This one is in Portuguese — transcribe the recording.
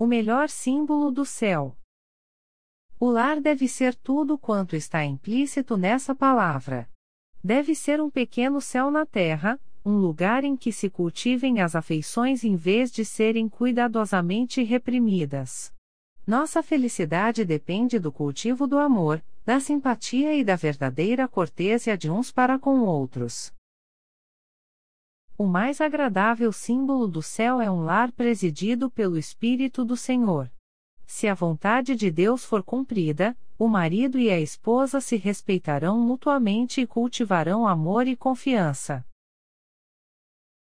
o melhor símbolo do céu. O lar deve ser tudo quanto está implícito nessa palavra. Deve ser um pequeno céu na terra, um lugar em que se cultivem as afeições em vez de serem cuidadosamente reprimidas. Nossa felicidade depende do cultivo do amor, da simpatia e da verdadeira cortêsia de uns para com outros. O mais agradável símbolo do céu é um lar presidido pelo Espírito do Senhor. Se a vontade de Deus for cumprida, o marido e a esposa se respeitarão mutuamente e cultivarão amor e confiança.